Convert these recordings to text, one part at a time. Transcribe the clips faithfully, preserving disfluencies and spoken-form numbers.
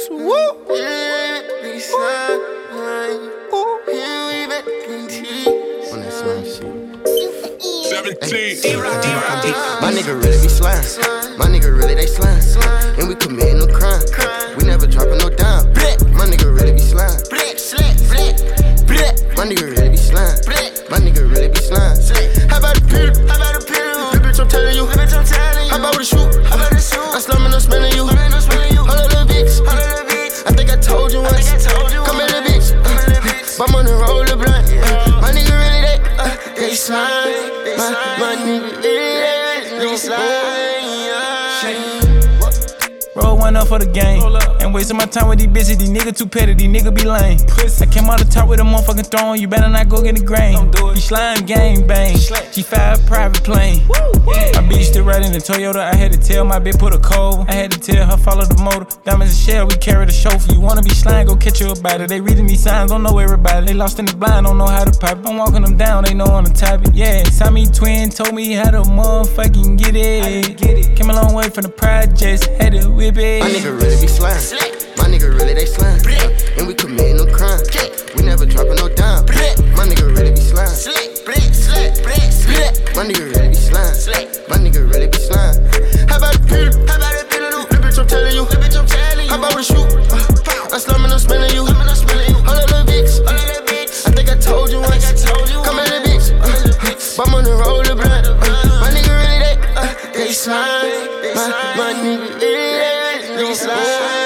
Woo! On that slime shit. seventeen. My nigga really be slime. My nigga really they slime. And we committing no crime. We never dropping no dime. My nigga really be slime. My nigga really be slime. My nigga really be slime. How about the pill? How about the pill? Bitch, I'm telling you. How about the shoot? I'm slumming, I'm smelling you. Hold up, little bitch. I think I told you once. Come here, little bitch. I'm on the roll the blunt. My nigga really they, uh, they slime. My, my nigga really they slime. Roll one up for the game. Ain't wasting my time with these bitches. These niggas too petty, these niggas be lame. I came out the top with a motherfucking throne. You better not go get the grain. You slime gang bang. G five private plane. My bitch still riding the Toyota. I had to tell my bitch put a code. I had to tell her follow the motor. Diamonds and shell, we carry the chauffeur. You wanna be slime, go catch you about it. They reading these signs, don't know everybody. They lost in the blind, don't know how to pipe it. I'm walking them down, they know on the topic. Yeah, Sammy Twin told me how to motherfucking get it. Came a long way from the projects, had to whip it. My nigga really be slime. My nigga really they slime. And we committing no crime. We never dropping no dime. My nigga really be slime. My nigga really be slime. My nigga really be slime. How about the pill? How about the pill? The bitch I'm telling you. How about the shoot? I'm slumming, I'm smelling you. Hold up, little bitch. I think I told you once. Come here, little bitch. I'm on the roll the blunt. My nigga really they, uh, they slime. My, my nigga really they slime.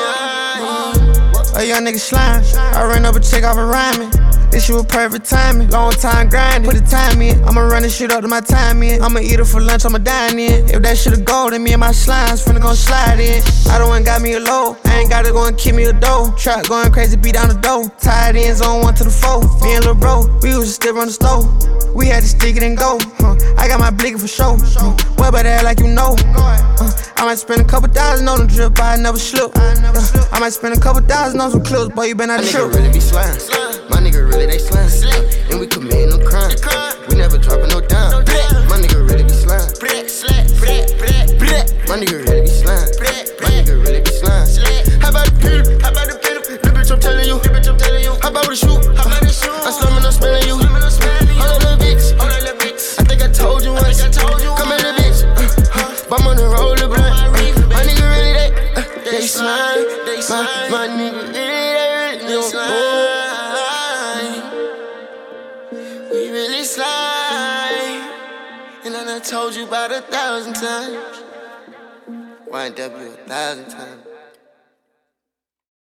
A young nigga slime. I ran up a check off a rhyming. This shit was perfect timing. Long time grinding. Put the time in. I'ma run this shit up to my time in. I'ma eat it for lunch, I'ma dine in. If that shit a gold, then me and my slimes finna gon' slide in. I don't want got me a low. I ain't gotta go and kill me a dough. Trap going crazy, beat down the dough. Tied ends on one to the four. Me and lil' bro, we used to still run the stove. We had to stick it and go. Huh. I got my blicky for show. Huh. Well, about that like you know. Uh, I might spend a couple thousand on the drip, but I never slip. Uh, I might spend a couple thousand on some clips, but you better not trip. My nigga really be slime. My nigga really they slime. And we committing no crime. We never dropping no dime. My nigga really be slime. My nigga really be slime. My nigga really be slime. How about the pill? How about the pill? The bitch I'm telling you. How about the shoot? I'm slumming, I'm smelling you. Hold up, little bitch. I think I told you once. Come here, little bitch. I'm on the roll the blunt. My nigga really they, uh, they slime. My, my nigga really they slime. We really slime. And I done told you about a thousand times. Y W a thousand times.